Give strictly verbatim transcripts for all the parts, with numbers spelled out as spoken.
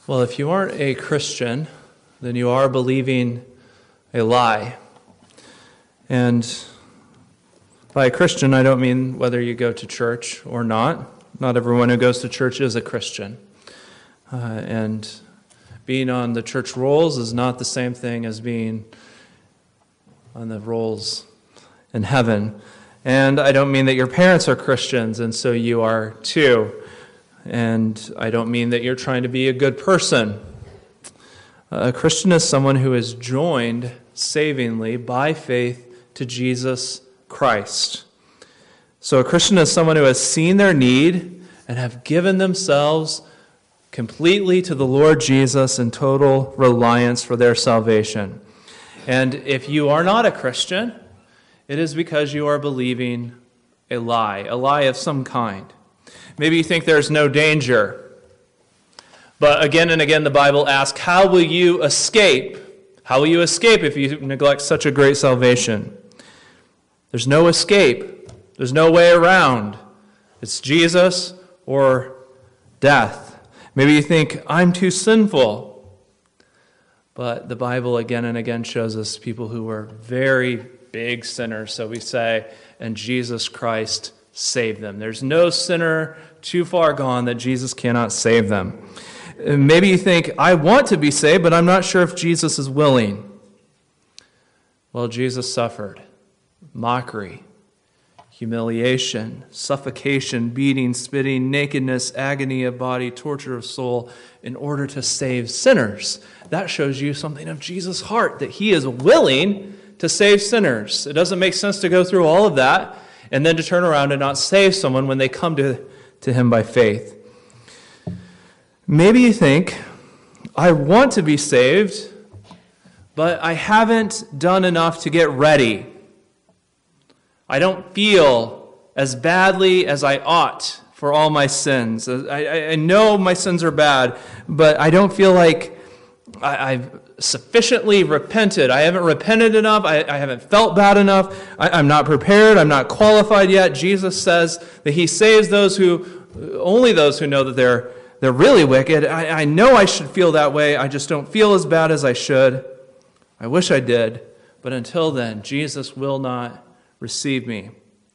Well, if you aren't a Christian, then you are believing a lie. And by a Christian, I don't mean whether you go to church or not. Not everyone who goes to church is a Christian. Uh, and being on the church rolls is not the same thing as being on the rolls in heaven. And I don't mean that your parents are Christians, and so you are too. And I don't mean that you're trying to be a good person. A Christian is someone who is joined savingly by faith to Jesus Christ. So a Christian is someone who has seen their need and have given themselves completely to the Lord Jesus in total reliance for their salvation. And if you are not a Christian, it is because you are believing a lie, a lie of some kind. Maybe you think there's no danger. But again and again the Bible asks, how will you escape? How will you escape if you neglect such a great salvation? There's no escape. There's no way around. It's Jesus or death. Maybe you think, I'm too sinful. But the Bible again and again shows us people who were very big sinners, so we say, and Jesus Christ saved them. There's no sinner too far gone that Jesus cannot save them. Maybe you think, I want to be saved, but I'm not sure if Jesus is willing. Well, Jesus suffered mockery, humiliation, suffocation, beating, spitting, nakedness, agony of body, torture of soul, in order to save sinners. That shows you something of Jesus' heart, that he is willing to save sinners. It doesn't make sense to go through all of that and then to turn around and not save someone when they come to, to him by faith. Maybe you think, I want to be saved, but I haven't done enough to get ready. I don't feel as badly as I ought for all my sins. I, I know my sins are bad, but I don't feel like I, I've sufficiently repented. I haven't repented enough. I, I haven't felt bad enough. I, I'm not prepared. I'm not qualified yet. Jesus says that he saves those who, only those who know that they're they're really wicked. I, I know I should feel that way. I just don't feel as bad as I should. I wish I did. But until then, Jesus will not receive me.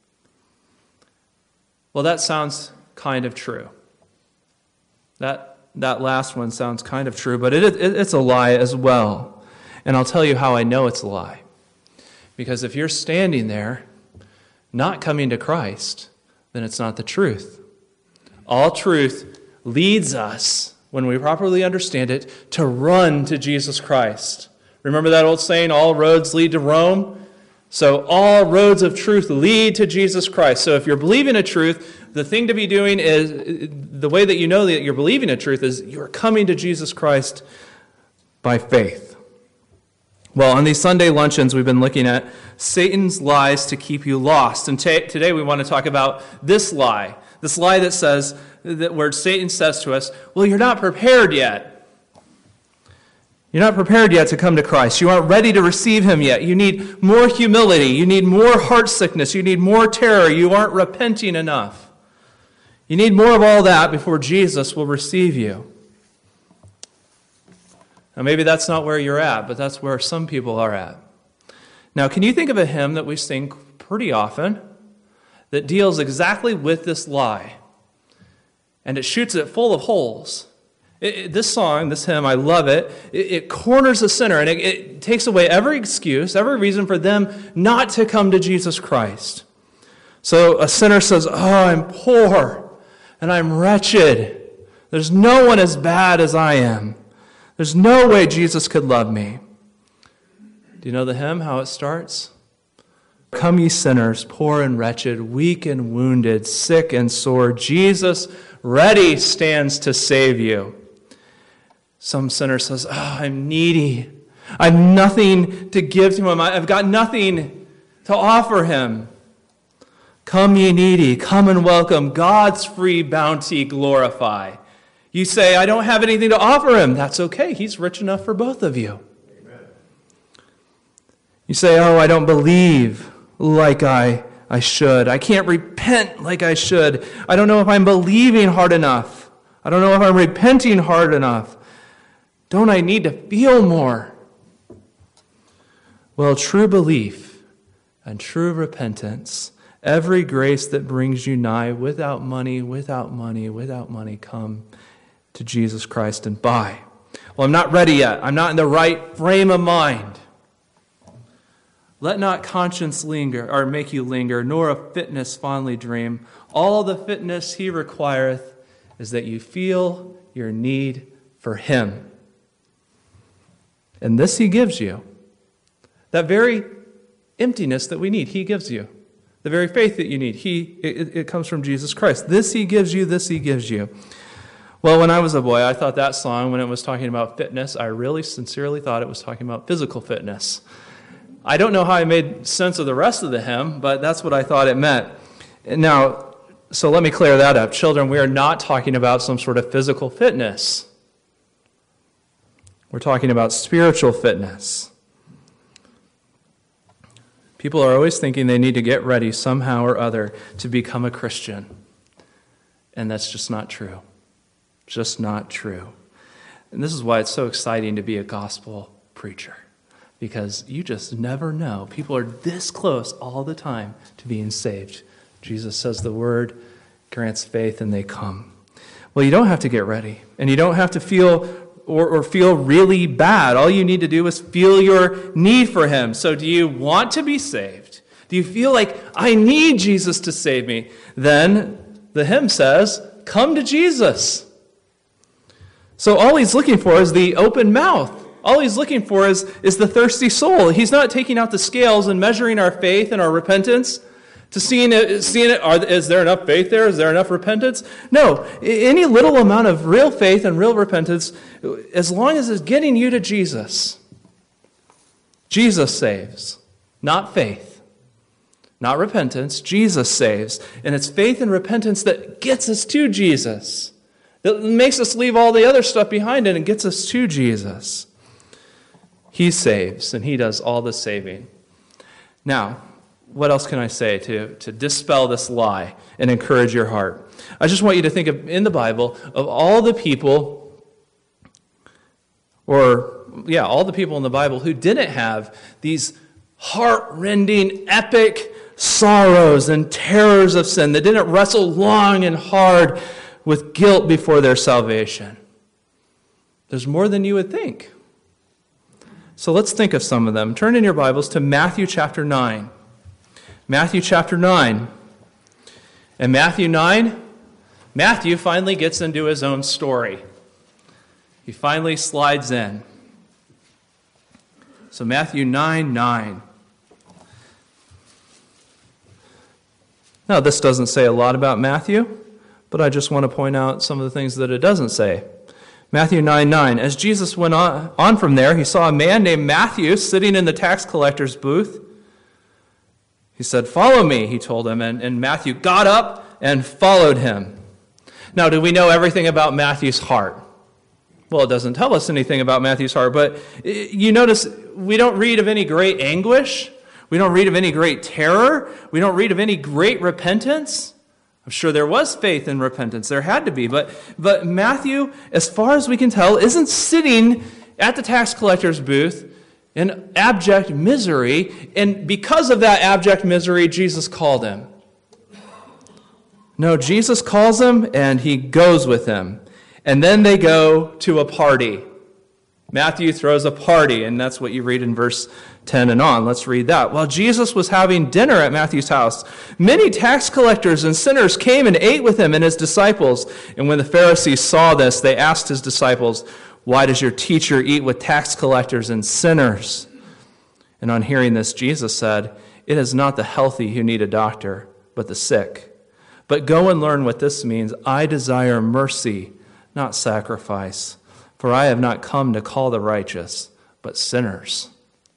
Well, that sounds kind of true. That that last one sounds kind of true, but it, it, it's a lie as well. And I'll tell you how I know it's a lie. Because if you're standing there not coming to Christ, then it's not the truth. All truth leads us, when we properly understand it, to run to Jesus Christ. Remember that old saying, all roads lead to Rome? So all roads of truth lead to Jesus Christ. So if you're believing a truth, the thing to be doing is, the way that you know that you're believing a truth is you're coming to Jesus Christ by faith. Well, on these Sunday luncheons, we've been looking at Satan's lies to keep you lost. And t- today we want to talk about this lie. This lie that says, that where Satan says to us, well, you're not prepared yet. You're not prepared yet to come to Christ. You aren't ready to receive him yet. You need more humility. You need more heart sickness. You need more terror. You aren't repenting enough. You need more of all that before Jesus will receive you. Now, maybe that's not where you're at, but that's where some people are at. Now, can you think of a hymn that we sing pretty often that deals exactly with this lie? And it shoots it full of holes. It, it, this song, this hymn, I love it. It, it corners the sinner, and it, it takes away every excuse, every reason for them not to come to Jesus Christ. So a sinner says, oh, I'm poor, and I'm wretched. There's no one as bad as I am. There's no way Jesus could love me. Do you know the hymn, how it starts? Come ye sinners, poor and wretched, weak and wounded, sick and sore, Jesus ready stands to save you. Some sinner says, oh, I'm needy. I have nothing to give to him. I've got nothing to offer him. Come ye needy, come and welcome God's free bounty glorify. You say, I don't have anything to offer him. That's okay. He's rich enough for both of you. Amen. You say, oh, I don't believe like I, I should. I can't repent like I should. I don't know if I'm believing hard enough. I don't know if I'm repenting hard enough. Don't I need to feel more? Well, true belief and true repentance, every grace that brings you nigh, without money, without money, without money, come to Jesus Christ and buy. Well, I'm not ready yet. I'm not in the right frame of mind. Let not conscience linger, or make you linger, nor of fitness fondly dream. All the fitness he requireth is that you feel your need for him. And this he gives you. That very emptiness that we need, he gives you. The very faith that you need, he it, it comes from Jesus Christ. This he gives you, this he gives you. Well, when I was a boy, I thought that song, when it was talking about fitness, I really sincerely thought it was talking about physical fitness. I don't know how I made sense of the rest of the hymn, but that's what I thought it meant. Now, so let me clear that up. Children, we are not talking about some sort of physical fitness. We're talking about spiritual fitness. People are always thinking they need to get ready somehow or other to become a Christian. And that's just not true. Just not true. And this is why it's so exciting to be a gospel preacher. Because you just never know. People are this close all the time to being saved. Jesus says the word grants faith and they come. Well, you don't have to get ready. And you don't have to feel or, or feel really bad. All you need to do is feel your need for him. So do you want to be saved? Do you feel like, I need Jesus to save me? Then the hymn says, come to Jesus. So all he's looking for is the open mouth. All he's looking for is, is the thirsty soul. He's not taking out the scales and measuring our faith and our repentance to seeing it. Seeing it are, is there enough faith there? Is there enough repentance? No. Any little amount of real faith and real repentance, as long as it's getting you to Jesus. Jesus saves, not faith, not repentance. Jesus saves. And it's faith and repentance that gets us to Jesus, that makes us leave all the other stuff behind it and gets us to Jesus. He saves, and he does all the saving. Now, what else can I say to, to dispel this lie and encourage your heart? I just want you to think of, in the Bible, of all the people, or, yeah, all the people in the Bible who didn't have these heart-rending, epic sorrows and terrors of sin, that didn't wrestle long and hard with guilt before their salvation. There's more than you would think. So let's think of some of them. Turn in your Bibles to Matthew chapter nine. Matthew chapter nine. And Matthew nine, Matthew finally gets into his own story. He finally slides in. So Matthew nine, nine. Now, this doesn't say a lot about Matthew, but I just want to point out some of the things that it doesn't say. Matthew nine, nine. As Jesus went on, on from there, he saw a man named Matthew sitting in the tax collector's booth. He said, follow me, he told him. And, and Matthew got up and followed him. Now, do we know everything about Matthew's heart? Well, it doesn't tell us anything about Matthew's heart, but you notice we don't read of any great anguish. We don't read of any great terror. We don't read of any great repentance. I'm sure there was faith and repentance. There had to be. But, but Matthew, as far as we can tell, isn't sitting at the tax collector's booth in abject misery. And because of that abject misery, Jesus called him. No, Jesus calls him and he goes with him. And then they go to a party. Matthew throws a party, and that's what you read in verse ten and on. Let's read that. While Jesus was having dinner at Matthew's house, many tax collectors and sinners came and ate with him and his disciples. And when the Pharisees saw this, they asked his disciples, why does your teacher eat with tax collectors and sinners? And on hearing this, Jesus said, it is not the healthy who need a doctor, but the sick. But go and learn what this means. I desire mercy, not sacrifice. For I have not come to call the righteous, but sinners.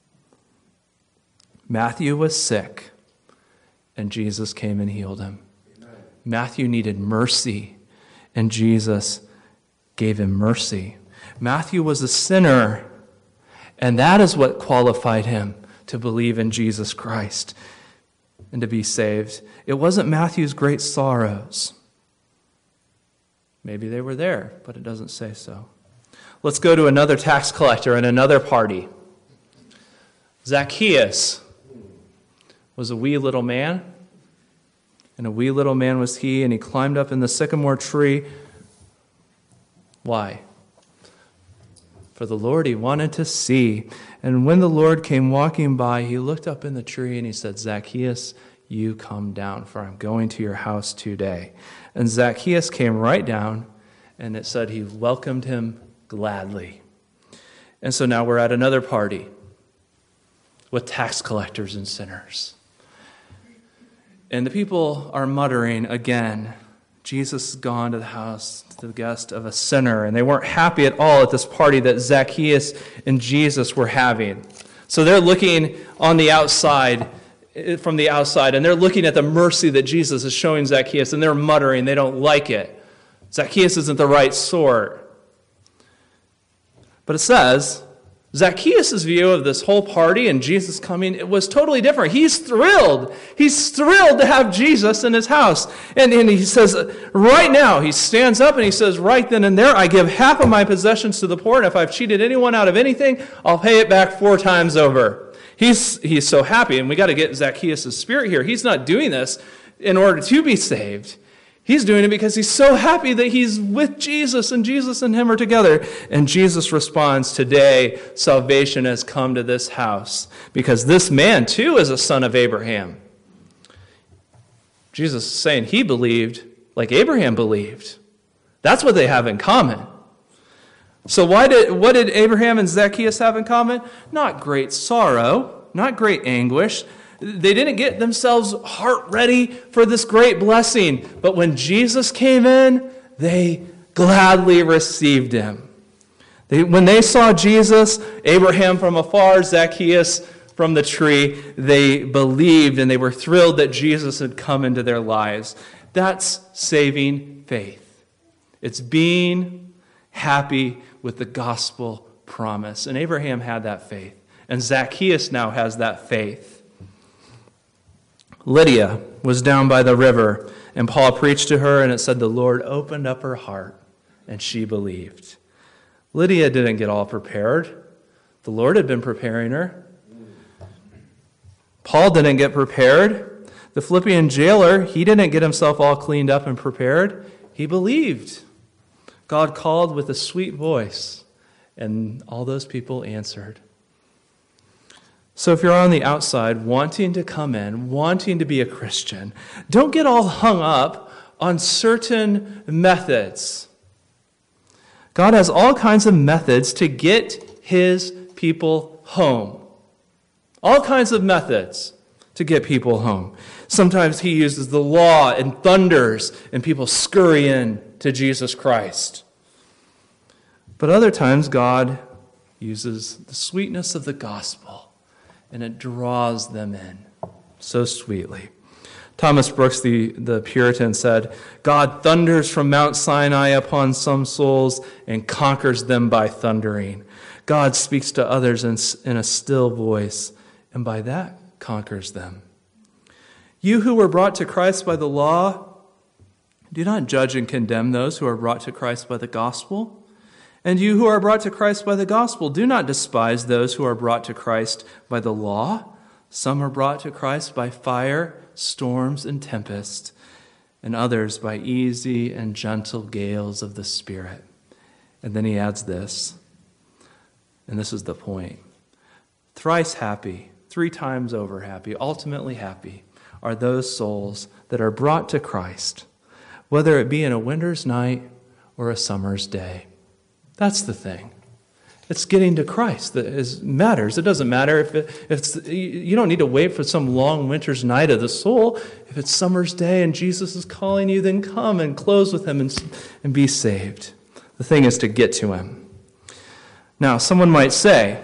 Matthew was sick, and Jesus came and healed him. Amen. Matthew needed mercy, and Jesus gave him mercy. Matthew was a sinner, and that is what qualified him to believe in Jesus Christ and to be saved. It wasn't Matthew's great sorrows. Maybe they were there, but it doesn't say so. Let's go to another tax collector and another party. Zacchaeus was a wee little man, and a wee little man was he, and he climbed up in the sycamore tree. Why? For the Lord he wanted to see. And when the Lord came walking by, he looked up in the tree and he said, Zacchaeus, you come down, for I'm going to your house today. And Zacchaeus came right down, and it said he welcomed him gladly. And so now we're at another party with tax collectors and sinners. And the people are muttering again, Jesus has gone to the house, to the guest of a sinner. And they weren't happy at all at this party that Zacchaeus and Jesus were having. So they're looking on the outside, from the outside, and they're looking at the mercy that Jesus is showing Zacchaeus, and they're muttering, they don't like it. Zacchaeus isn't the right sort. But it says, Zacchaeus' view of this whole party and Jesus coming, it was totally different. He's thrilled. He's thrilled to have Jesus in his house. And, and he says, right now, he stands up and he says, right then and there, I give half of my possessions to the poor, and if I've cheated anyone out of anything, I'll pay it back four times over. He's, he's so happy, and we got to get Zacchaeus' spirit here. He's not doing this in order to be saved. He's doing it because he's so happy that he's with Jesus, and Jesus and him are together. And Jesus responds, today salvation has come to this house, because this man too is a son of Abraham. Jesus is saying he believed like Abraham believed. That's what they have in common. So why did what did Abraham and Zacchaeus have in common? Not great sorrow, not great anguish. They didn't get themselves heart ready for this great blessing. But when Jesus came in, they gladly received him. They, when they saw Jesus, Abraham from afar, Zacchaeus from the tree, they believed and they were thrilled that Jesus had come into their lives. That's saving faith. It's being happy with the gospel promise. And Abraham had that faith. And Zacchaeus now has that faith. Lydia was down by the river, and Paul preached to her, and it said the Lord opened up her heart, and she believed. Lydia didn't get all prepared. The Lord had been preparing her. Paul didn't get prepared. The Philippian jailer, he didn't get himself all cleaned up and prepared. He believed. God called with a sweet voice, and all those people answered. So if you're on the outside, wanting to come in, wanting to be a Christian, don't get all hung up on certain methods. God has all kinds of methods to get his people home. All kinds of methods to get people home. Sometimes he uses the law and thunders, and people scurry in to Jesus Christ. But other times, God uses the sweetness of the gospel, and it draws them in so sweetly. Thomas Brooks, the, the Puritan, said, God thunders from Mount Sinai upon some souls and conquers them by thundering. God speaks to others in, in a still voice, and by that conquers them. You who were brought to Christ by the law, do not judge and condemn those who are brought to Christ by the gospel. And you who are brought to Christ by the gospel, do not despise those who are brought to Christ by the law. Some are brought to Christ by fire, storms, and tempest, and others by easy and gentle gales of the Spirit. And then he adds this, and this is the point. Thrice happy, three times over happy, ultimately happy, are those souls that are brought to Christ, whether it be in a winter's night or a summer's day. That's the thing. It's getting to Christ that is, matters. It doesn't matter if, it, if it's, you don't need to wait for some long winter's night of the soul. If it's summer's day and Jesus is calling you, then come and close with him and, and be saved. The thing is to get to him. Now, someone might say,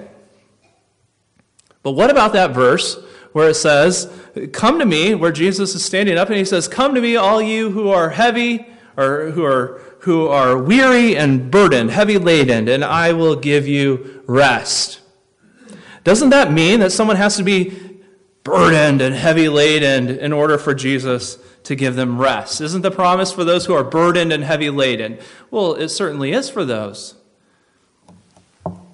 but what about that verse where it says, come to me, where Jesus is standing up and he says, come to me, all you who are heavy or who are who are weary and burdened, heavy laden, and I will give you rest. Doesn't that mean that someone has to be burdened and heavy laden in order for Jesus to give them rest? Isn't the promise for those who are burdened and heavy laden? Well, it certainly is for those.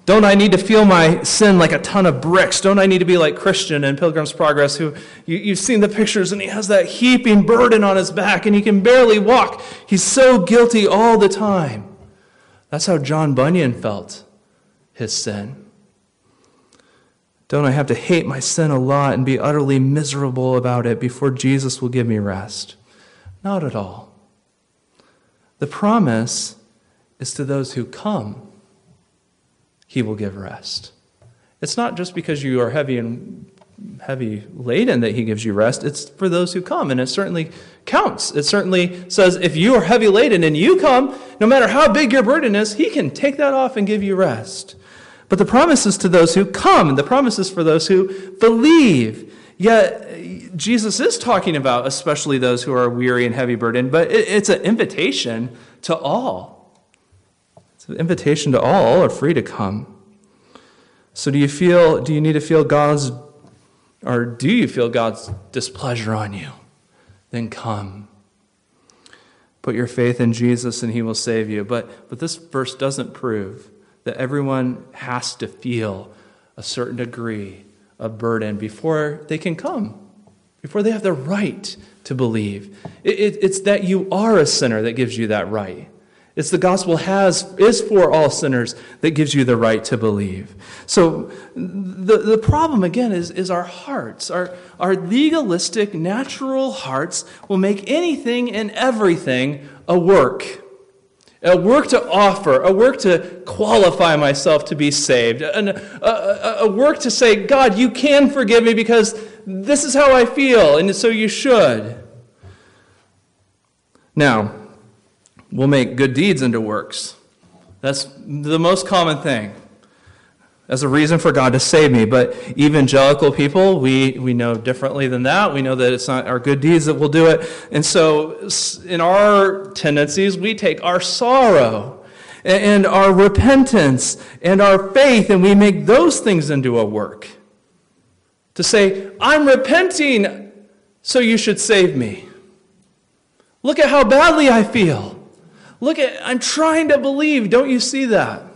Don't I need to feel my sin like a ton of bricks? Don't I need to be like Christian in Pilgrim's Progress, who you, you've seen the pictures, and he has that heaping burden on his back, and he can barely walk. He's so guilty all the time. That's how John Bunyan felt his sin. Don't I have to hate my sin a lot and be utterly miserable about it before Jesus will give me rest? Not at all. The promise is to those who come, he will give rest. It's not just because you are heavy and heavy laden that he gives you rest. It's for those who come, and it certainly counts. It certainly says if you are heavy laden and you come, no matter how big your burden is, he can take that off and give you rest. But the promise is to those who come, and the promise is for those who believe. Yet Jesus is talking about especially those who are weary and heavy burdened, but it's an invitation to all. It's an invitation to all. All are free to come. So do you feel, do you need to feel God's, or do you feel God's displeasure on you? Then come. Put your faith in Jesus and he will save you. But, but this verse doesn't prove that everyone has to feel a certain degree of burden before they can come, before they have the right to believe. It, it, it's that you are a sinner that gives you that right. It's the gospel has is for all sinners that gives you the right to believe. So the, the problem, again, is, is our hearts. Our, our legalistic, natural hearts will make anything and everything a work. A work to offer, a work to qualify myself to be saved, a, a, a work to say, God, you can forgive me because this is how I feel, and so you should. Now, we'll make good deeds into works. That's the most common thing as a reason for God to save me. But evangelical people, we, we know differently than that. We know that it's not our good deeds that will do it. And so in our tendencies, we take our sorrow and our repentance and our faith, and we make those things into a work. To say, I'm repenting, so you should save me. Look at how badly I feel. Look at, I'm trying to believe. Don't you see that?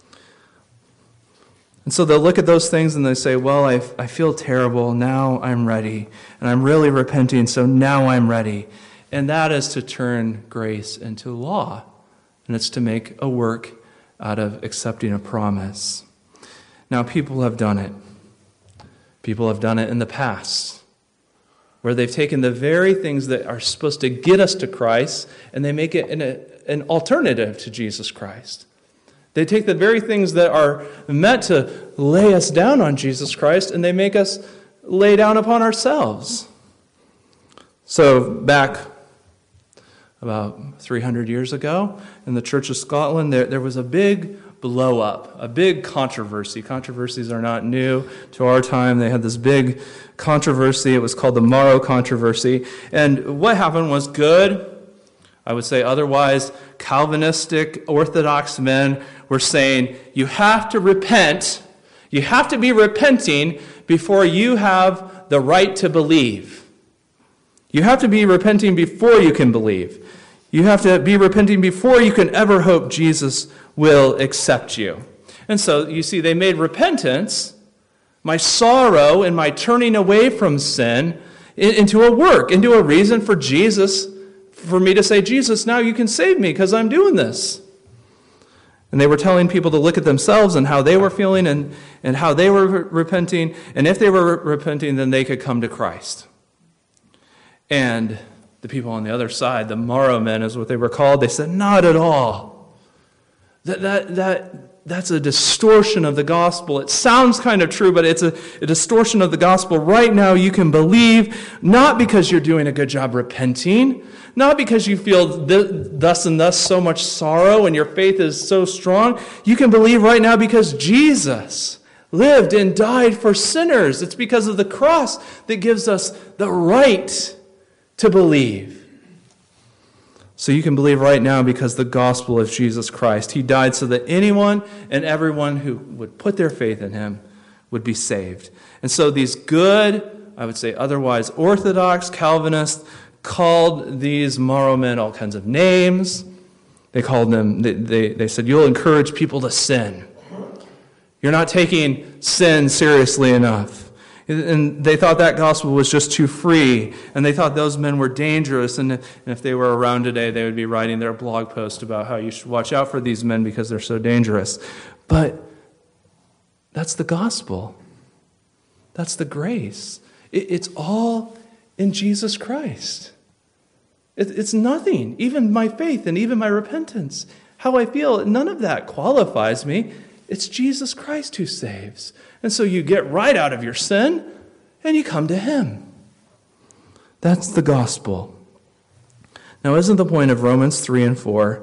And so they'll look at those things and they say, well, I, I feel terrible. Now I'm ready. And I'm really repenting, so now I'm ready. And that is to turn grace into law. And it's to make a work out of accepting a promise. Now, people have done it. People have done it in the past, where they've taken the very things that are supposed to get us to Christ, and they make it an, a, an alternative to Jesus Christ. They take the very things that are meant to lay us down on Jesus Christ, and they make us lay down upon ourselves. So back about three hundred years ago in the Church of Scotland, there, there was a big blow-up, a big controversy. Controversies are not new to our time. They had this big controversy. It was called the Morrow Controversy. And what happened was good, I would say otherwise, Calvinistic Orthodox men were saying, you have to repent, you have to be repenting before you have the right to believe. You have to be repenting before you can believe. You have to be repenting before you can ever hope Jesus will accept you. And so, you see, they made repentance, my sorrow and my turning away from sin, into a work, into a reason for Jesus, for me to say, Jesus, now you can save me because I'm doing this. And they were telling people to look at themselves and how they were feeling and, and how they were re- repenting. And if they were re- repenting, then they could come to Christ. And the people on the other side, the Morrow men is what they were called, they said, not at all. That that that that's a distortion of the gospel. It sounds kind of true, but it's a, a distortion of the gospel. Right now you can believe, not because you're doing a good job repenting, not because you feel th- thus and thus so much sorrow and your faith is so strong. You can believe right now because Jesus lived and died for sinners. It's because of the cross that gives us the right to believe. So you can believe right now because the gospel of Jesus Christ. He died so that anyone and everyone who would put their faith in him would be saved. And so these good, I would say otherwise Orthodox Calvinists, called these Morrow men all kinds of names. They called them, they, they, they said, you'll encourage people to sin. You're not taking sin seriously enough. And they thought that gospel was just too free. And they thought those men were dangerous. And if they were around today, they would be writing their blog post about how you should watch out for these men because they're so dangerous. But that's the gospel. That's the grace. It's all in Jesus Christ. It's nothing. Even my faith and even my repentance, how I feel, none of that qualifies me. It's Jesus Christ who saves. And so you get right out of your sin and you come to him. That's the gospel. Now, isn't the point of Romans three and four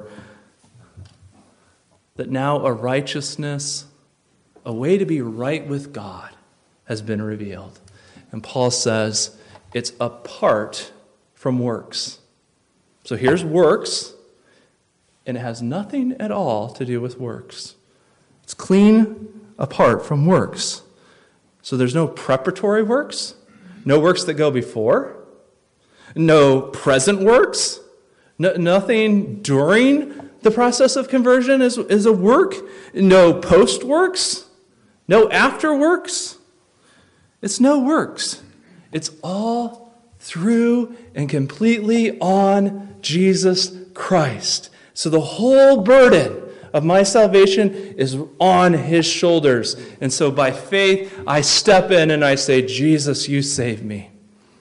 that now a righteousness, a way to be right with God, has been revealed? And Paul says it's apart from works. So here's works, and it has nothing at all to do with works. It's clean apart from works. So there's no preparatory works, no works that go before, no present works, no, nothing during the process of conversion is, is a work, no post works, no after works. It's no works. It's all through and completely on Jesus Christ. So the whole burden of my salvation is on his shoulders. And so by faith, I step in and I say, Jesus, you save me.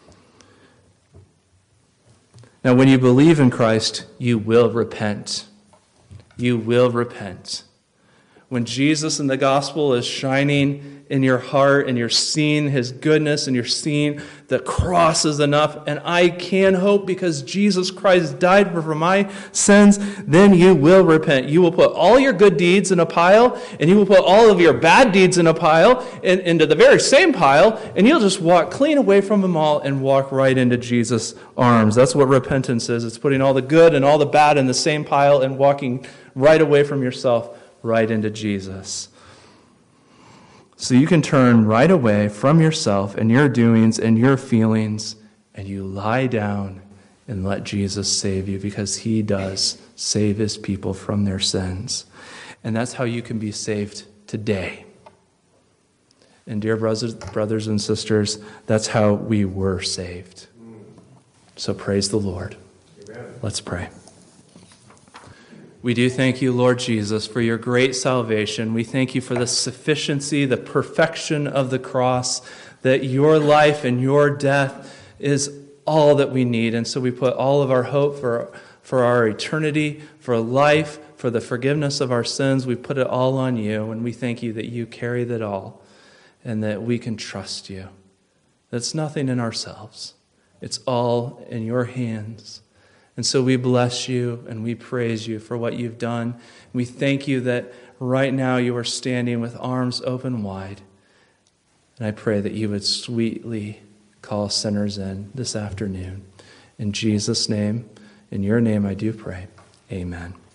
Now, when you believe in Christ, you will repent. You will repent. When Jesus in the gospel is shining in your heart and you're seeing his goodness and you're seeing the cross is enough, and I can hope because Jesus Christ died for my sins, then you will repent. You will put all your good deeds in a pile, and you will put all of your bad deeds in a pile, and into the very same pile, and you'll just walk clean away from them all and walk right into Jesus' arms. That's what repentance is. It's putting all the good and all the bad in the same pile and walking right away from yourself right into Jesus. So you can turn right away from yourself and your doings and your feelings, and you lie down and let Jesus save you, because he does save his people from their sins. And that's how you can be saved today. And dear brothers, brothers and sisters, that's how we were saved. So praise the Lord. Amen. Let's pray. We do thank you, Lord Jesus, for your great salvation. We thank you for the sufficiency, the perfection of the cross, that your life and your death is all that we need. And so we put all of our hope for, for our eternity, for life, for the forgiveness of our sins. We put it all on you, and we thank you that you carry that all and that we can trust you. That's nothing in ourselves. It's all in your hands. And so we bless you and we praise you for what you've done. We thank you that right now you are standing with arms open wide. And I pray that you would sweetly call sinners in this afternoon. In Jesus' name, in your name I do pray. Amen.